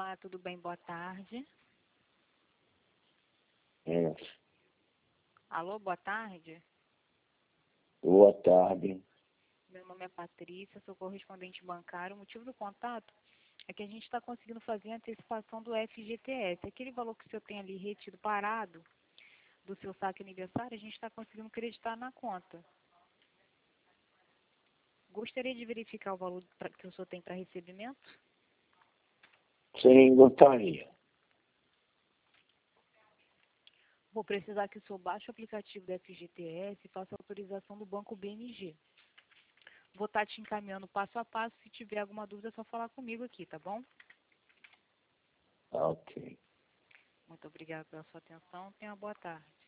Olá, tudo bem? Boa tarde. É, Alô, boa tarde. boa tarde. Meu nome é Patrícia, sou correspondente bancário. O motivo do contato é que a gente está conseguindo fazer a antecipação do FGTS. Aquele valor que o senhor tem ali retido parado do seu saque aniversário, a gente está conseguindo creditar na conta. Gostaria de verificar o valor que o senhor tem para recebimento? Sim, gostaria. Vou precisar que o senhor baixe o aplicativo do FGTS e faça a autorização do Banco BMG. Vou estar te encaminhando passo a passo. Se tiver alguma dúvida, é só falar comigo aqui, tá bom? Ok. Muito obrigada pela sua atenção. Tenha uma boa tarde.